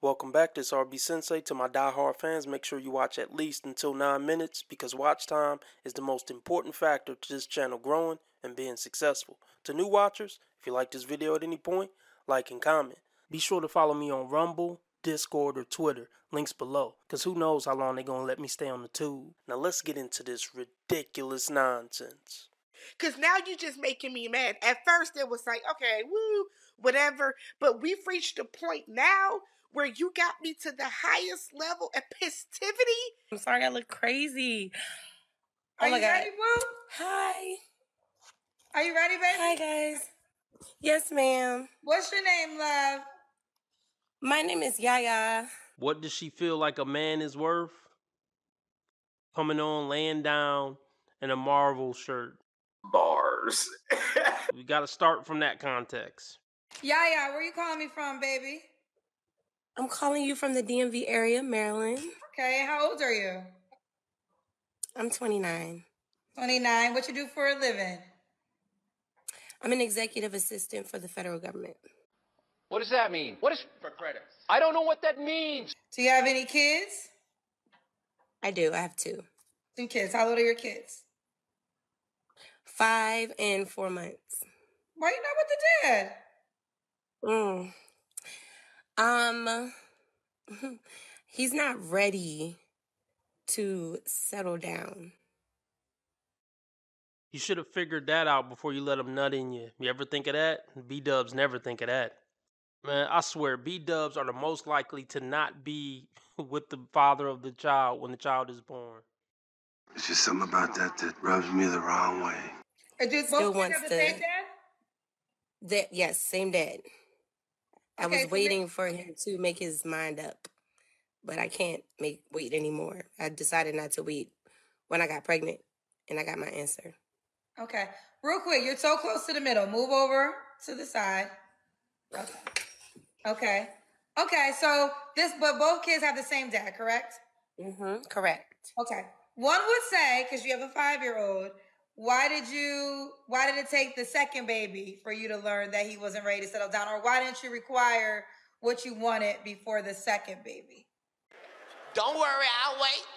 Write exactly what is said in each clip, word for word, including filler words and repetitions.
Welcome back, this is R B Sensei. To my die-hard fans, make sure you watch at least until nine minutes because watch time is the most important factor to this channel growing and being successful. To new watchers, if you like this video at any point, like and comment. Be sure to follow me on Rumble, Discord, or Twitter, links below, because who knows how long they're going to let me stay on the tube. Now let's get into this ridiculous nonsense. Because now you just making me mad. At first it was like, okay, woo, whatever. But we've reached a point now where you got me to the highest level of festivity. I'm sorry I look crazy. Are oh my you God. ready, boo? Hi. Are you ready, baby? Hi, guys. Yes, ma'am. What's your name, love? My name is Yaya. What does she feel like a man is worth? Coming on, laying down in a Marvel shirt. Bars. We got to start from that context. Yaya, where you calling me from, baby? I'm calling you from the D M V area, Maryland. Okay, how old are you? I'm twenty-nine. twenty-nine. What you do for a living? I'm an executive assistant for the federal government. What does that mean? What is for credits? I don't know what that means. Do you have any kids? I do. I have two. Two kids. How old are your kids? Five and four months. Why you not with the dad? Mm. Um, he's not ready to settle down. You should have figured that out before you let him nut in you. You ever think of that? B-dubs never think of that. Man, I swear, B-dubs are the most likely to not be with the father of the child when the child is born. It's just something about that that rubs me the wrong way. Or do Still both wants have the to- same dad? That yes, same dad. I Okay, was so waiting they- for him to make his mind up, but I can't make wait anymore. I decided not to wait when I got pregnant, and I got my answer. Okay. Real quick, you're so close to the middle. Move over to the side. Okay. Okay. Okay, so this, but both kids have the same dad, correct? Mm-hmm. Correct. Okay. One would say, because you have a five-year-old, why did you, why did it take the second baby for you to learn that he wasn't ready to settle down? Or why didn't you require what you wanted before the second baby? Don't worry, I'll wait.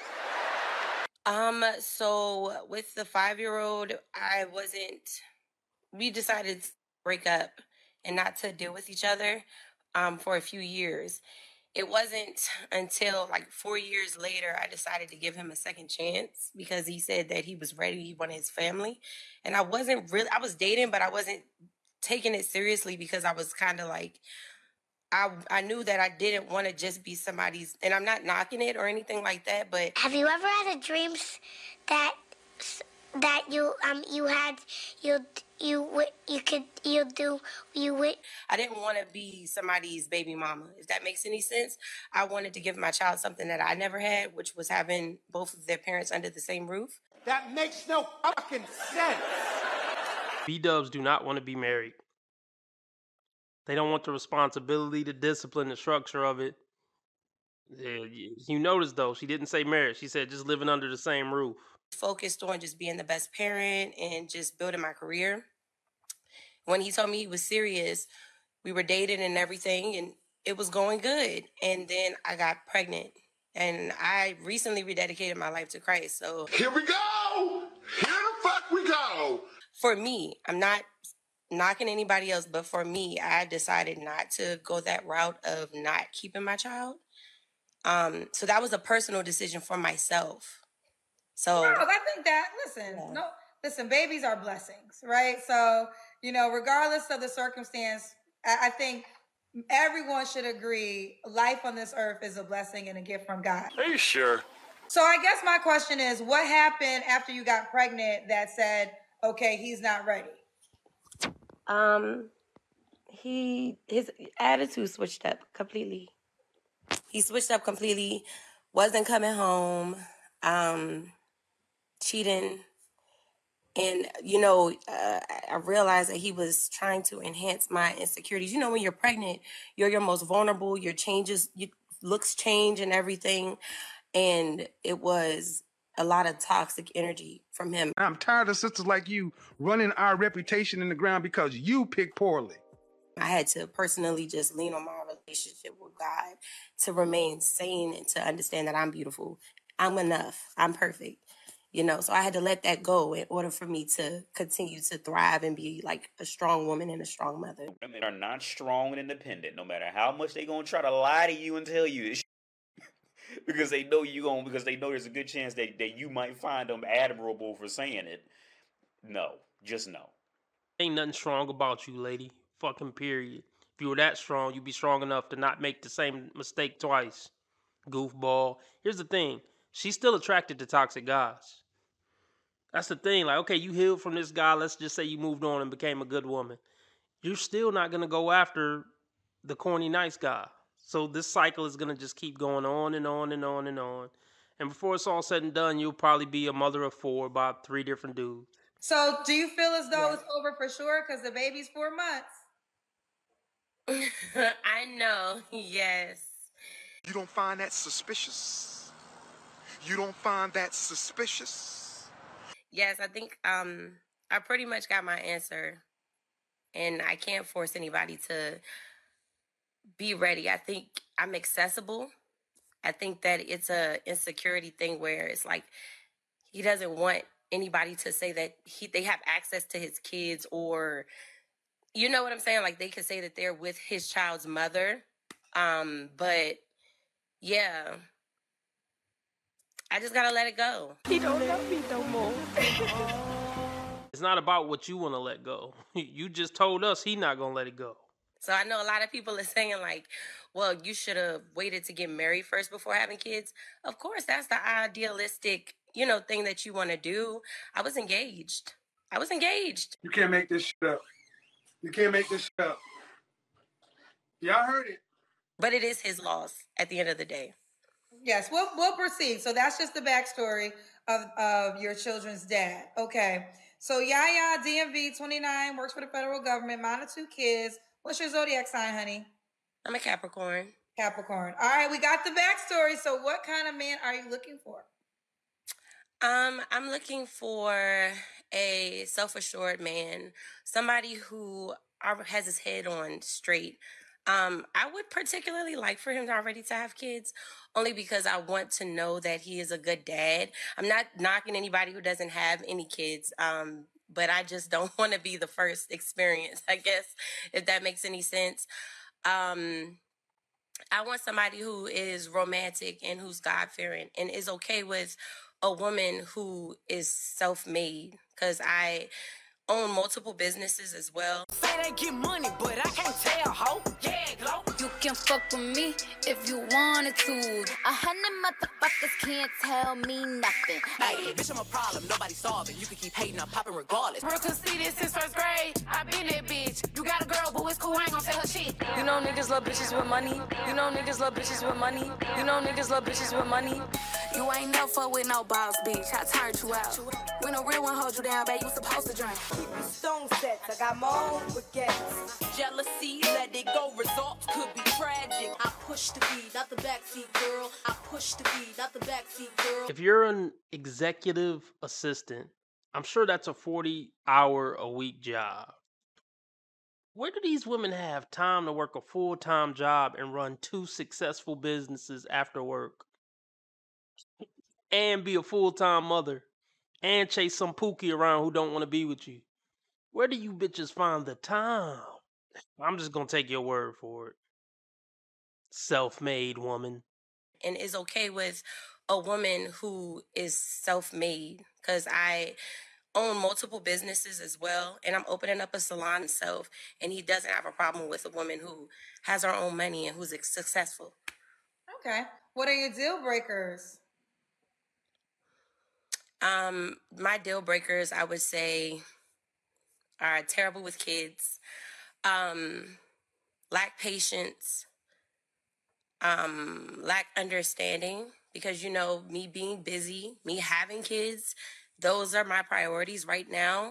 Um, so with the five-year-old, I wasn't, we decided to break up and not to deal with each other um, for a few years. It wasn't until like four years later, I decided to give him a second chance because he said that he was ready. He wanted his family. And I wasn't really, I was dating, but I wasn't taking it seriously because I was kind of like, I, I knew that I didn't want to just be somebody's, and I'm not knocking it or anything like that, but Have you ever had a dream s- that s- that you um you had you you wi- you could you do you wi- I didn't want to be somebody's baby mama, if that makes any sense. I wanted to give my child something that I never had, which was having both of their parents under the same roof. That makes no fucking sense. B-dubs do not want to be married. They don't want the responsibility, the discipline, the structure of it. Yeah, you you notice, though, she didn't say marriage. She said just living under the same roof. Focused on just being the best parent and just building my career. When he told me he was serious, we were dating and everything, and it was going good. And then I got pregnant, and I recently rededicated my life to Christ. So Here we go! Here the fuck we go! for me, I'm not knocking anybody else, but for me, I decided not to go that route of not keeping my child. Um, so that was a personal decision for myself. So No, I think that, listen, Yeah. no, listen, babies are blessings, right? So, you know, regardless of the circumstance, I, I think everyone should agree life on this earth is a blessing and a gift from God. Are you sure? So I guess my question is, what happened after you got pregnant that said, okay, he's not ready? Um, he his attitude switched up completely. He switched up completely. Wasn't coming home. Um, cheating, and you know, uh, I realized that he was trying to enhance my insecurities. You know, when you're pregnant, you're your most vulnerable. Your changes, your looks change, and everything. And it was a lot of toxic energy from him. I'm tired of sisters like you running our reputation in the ground because you pick poorly. I had to personally just lean on my relationship with God to remain sane and to understand that I'm beautiful. I'm enough. I'm perfect. You know, so I had to let that go in order for me to continue to thrive and be like a strong woman and a strong mother. Women are not strong and independent, no matter how much they gonna try to lie to you and tell you this because they know you going because they know there's a good chance that, that you might find them admirable for saying it. No, just no. Ain't nothing strong about you, lady. Fucking period. If you were that strong, you'd be strong enough to not make the same mistake twice. Goofball. Here's the thing. She's still attracted to toxic guys. That's the thing. Like, okay, you healed from this guy. Let's just say you moved on and became a good woman. You're still not going to go after the corny nice guy. So this cycle is going to just keep going on and on and on and on. And before it's all said and done, you'll probably be a mother of four by three different dudes. So do you feel as though yeah. it's over for sure because the baby's four months? I know, yes. You don't find that suspicious? You don't find that suspicious? Yes, I think um, I pretty much got my answer. And I can't force anybody to be ready. I think I'm accessible. I think that it's a insecurity thing where it's like he doesn't want anybody to say that he they have access to his kids, or you know what I'm saying? Like they could say that they're with his child's mother. Um, but yeah, I just gotta let it go. He don't love me no more. It's not about what you want to let go. You just told us he not gonna let it go. So I know a lot of people are saying like, well, you should have waited to get married first before having kids. Of course, that's the idealistic, you know, thing that you want to do. I was engaged. I was engaged. You can't make this shit up. You can't make this shit up. Y'all heard it. But it is his loss at the end of the day. Yes, we'll we'll proceed. So that's just the backstory of, of your children's dad. Okay. So Yaya, D M V, twenty-nine, works for the federal government, mom of two kids. What's your zodiac sign, honey? I'm a Capricorn. Capricorn. All right, we got the backstory. So what kind of man are you looking for? Um, I'm looking for a self-assured man, somebody who has his head on straight. Um, I would particularly like for him already to have kids, only because I want to know that he is a good dad. I'm not knocking anybody who doesn't have any kids, um, but I just don't want to be the first experience, I guess, if that makes any sense. Um, I want somebody who is romantic and who's God-fearing and is okay with a woman who is self-made, because I own multiple businesses as well. Say they get money, but I can't tell, ho. Yeah, glow. You can fuck with me if you wanted to. A hundred motherfuckers can't tell me nothing. Hey, bitch, I'm a problem. Nobody solving. You can keep hating, I'm popping regardless. Bro, could see this since first grade. I been that bitch. You got a girl, but it's cool. I ain't gonna tell her shit. You know niggas love bitches with money. You know niggas love bitches with money. You know niggas love bitches with money. You ain't no fuck with no boss, bitch. I turned you out. When a real one hold you down, babe, you supposed to drink. Keep me stone sets. I got my own baguettes. Jealousy, let it go. Results could be tragic. I push the beat, not the backseat girl. I push the beat, not the backseat girl. If you're an executive assistant, I'm sure that's a forty hour a week job. Where do these women have time to work a full-time job and run two successful businesses after work? And be a full-time mother? And chase some pookie around who don't want to be with you? Where do you bitches find the time? I'm just gonna take your word for it. Self-made woman. And is okay with a woman who is self-made, because I own multiple businesses as well, and I'm opening up a salon myself, and he doesn't have a problem with a woman who has her own money and who's successful. Okay. What are your deal breakers? Um, my deal breakers, I would say, are terrible with kids, um, lack patience, um, lack understanding, because, you know, me being busy, me having kids, those are my priorities right now.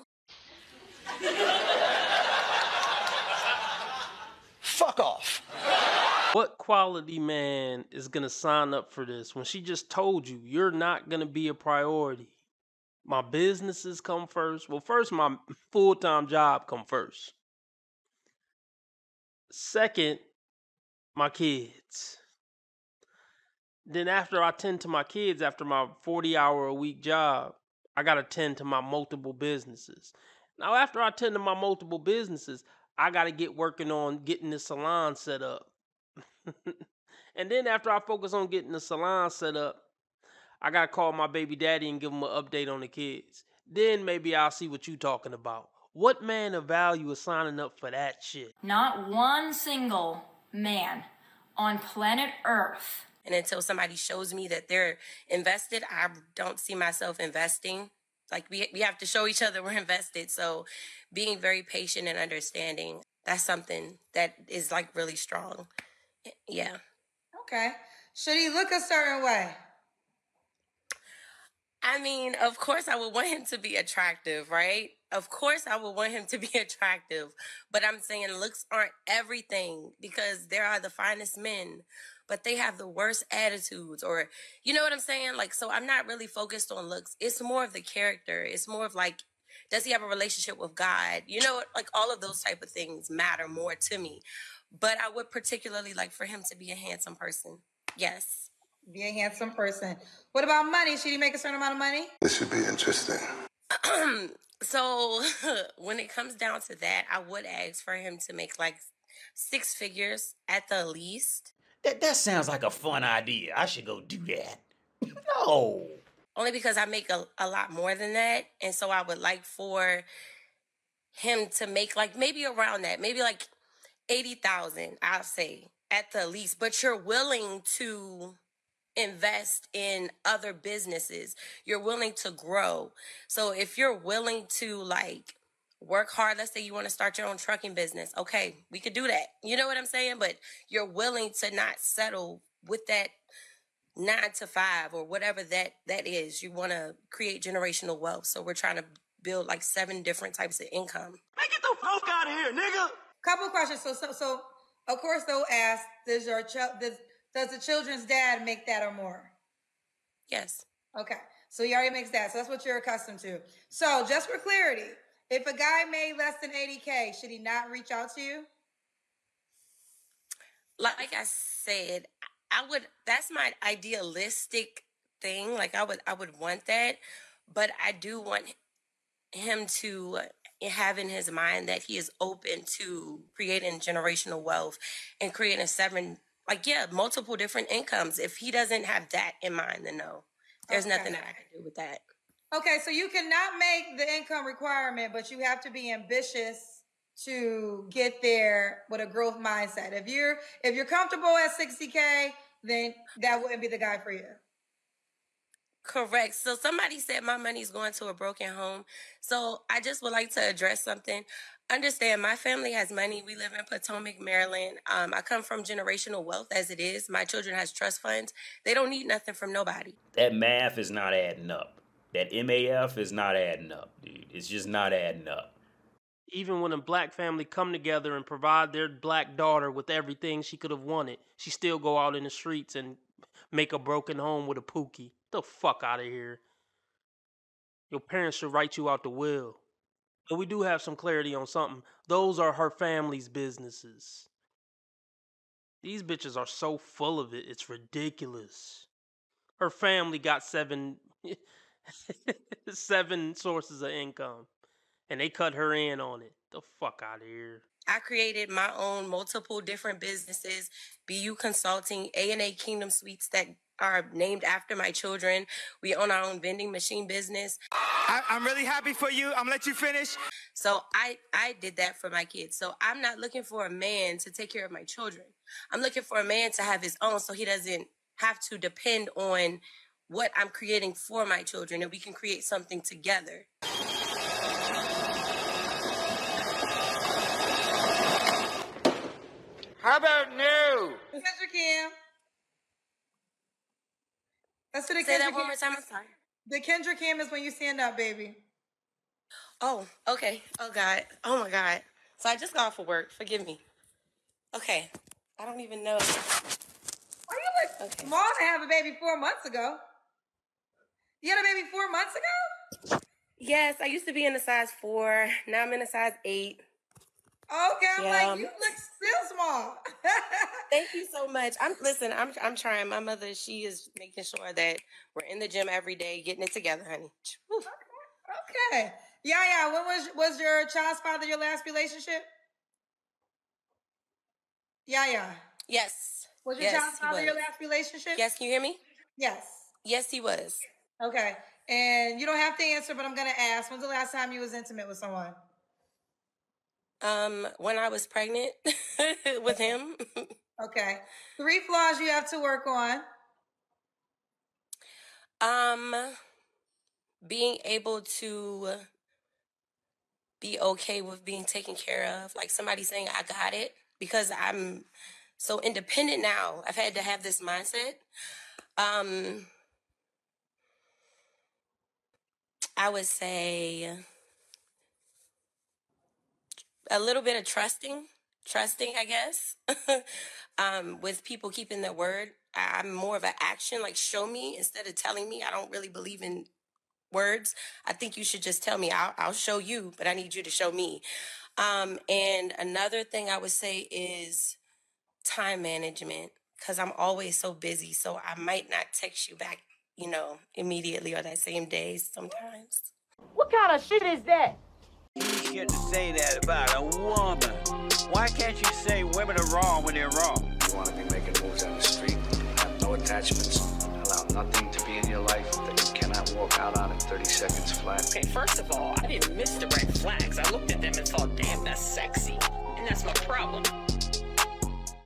Fuck off. What quality man is gonna sign up for this when she just told you you're not gonna be a priority? My businesses come first. Well, first, my full-time job come first. Second, my kids. Then after I tend to my kids, after my forty hour a week job, I got to tend to my multiple businesses. Now, after I tend to my multiple businesses, I got to get working on getting the salon set up. And then after I focus on getting the salon set up, I got to call my baby daddy and give him an update on the kids. Then maybe I'll see what you talking about. What man of value is signing up for that shit? Not one single man on planet Earth. And until somebody shows me that they're invested, I don't see myself investing. Like, we we have to show each other we're invested. So being very patient and understanding, that's something that is, like, really strong. Yeah. Okay. Should he look a certain way? I mean, of course I would want him to be attractive, right? Of course I would want him to be attractive. But I'm saying looks aren't everything, because there are the finest men, but they have the worst attitudes, or, you know what I'm saying? Like, so I'm not really focused on looks. It's more of the character. It's more of like, does he have a relationship with God? You know, like all of those type of things matter more to me. But I would particularly like for him to be a handsome person. Yes. Be a handsome person. What about money? Should he make a certain amount of money? This should be interesting. So when it comes down to that, I would ask for him to make like six figures at the least. That that sounds like a fun idea. I should go do that. No. Only because I make a, a lot more than that. And so I would like for him to make like maybe around that, maybe like eighty thousand, I'll say, at the least. But you're willing to invest in other businesses. You're willing to grow. So if you're willing to like work hard, let's say you want to start your own trucking business. Okay, we could do that. You know what I'm saying? But you're willing to not settle with that nine to five or whatever that, that is. You want to create generational wealth. So we're trying to build like seven different types of income. Man, get the fuck out of here, nigga. Couple questions. So, so, so, of course, they'll ask, does your ch- does, does the children's dad make that or more? Yes. Okay. So he already makes that. So that's what you're accustomed to. So just for clarity, if a guy made less than eighty K, should he not reach out to you? Like I said, I would, that's my idealistic thing. Like I would, I would want that, but I do want him to have in his mind that he is open to creating generational wealth and creating seven, like, yeah, multiple different incomes. If he doesn't have that in mind, then no, there's Okay. nothing that I can do with that. Okay, so you cannot make the income requirement, but you have to be ambitious to get there with a growth mindset. If you're if you're comfortable at sixty K, then that wouldn't be the guy for you. Correct. So somebody said my money's going to a broken home. So I just would like to address something. Understand, my family has money. We live in Potomac, Maryland. Um, I come from generational wealth as it is. My children has trust funds. They don't need nothing from nobody. That math is not adding up. That M A F is not adding up, dude. It's just not adding up. Even when a black family come together and provide their black daughter with everything she could have wanted, she still go out in the streets and make a broken home with a pookie. Get the fuck out of here. Your parents should write you out the will. But we do have some clarity on something. Those are her family's businesses. These bitches are so full of it, it's ridiculous. Her family got seven seven sources of income, and they cut her in on it. The fuck out of here. I created my own multiple different businesses, B U Consulting, A and A Kingdom Suites that are named after my children. We own our own vending machine business. I, I'm really happy for you. I'm gonna let you finish. So I, I did that for my kids. So I'm not looking for a man to take care of my children. I'm looking for a man to have his own so he doesn't have to depend on what I'm creating for my children, and we can create something together. How about no? Kendra Kim. Let's do the Say Kendra that one Kim. more time, I'm sorry. The Kendra Kim is when you stand up, baby. Oh, okay. Oh, God. Oh, my God. So I just got off of work. Forgive me. Okay. I don't even know. Are you like small to have a baby four months ago? You had a baby four months ago? Yes, I used to be in a size four. Now I'm in a size eight. Okay, I'm Yeah. like, you look Still small. Thank you so much. I'm listen. I'm I'm trying. My mother, she is making sure that we're in the gym every day, getting it together, honey. Whew. Okay. Yeah, yeah. When was was your child's father your last relationship? Yeah, yeah. Yes. Was your yes, child's father your last relationship? Yes. Can you hear me? Yes. Yes, he was. Okay. And you don't have to answer, but I'm gonna ask. When's the last time you was intimate with someone? Um, when I was pregnant with him. Okay. Three flaws you have to work on. Um, being able to be okay with being taken care of, like somebody saying I got it, because I'm so independent now. I've had to have this mindset. Um, I would say a little bit of trusting, trusting, I guess, um, with people keeping their word. I'm more of an action, like show me instead of telling me. I don't really believe in words. I think you should just tell me. I'll, I'll show you, but I need you to show me. Um, and another thing I would say is time management, because I'm always so busy. So I might not text you back, you know, immediately or that same day sometimes. What kind of shit is that? You shouldn't say that about a woman. Why can't you say women are wrong when they're wrong? You want to be making moves on the street, have no attachments, allow nothing to be in your life that you cannot walk out on in thirty seconds flat. Okay, first of all, I didn't miss the red flags. I looked at them and thought, damn, that's sexy. And that's my problem.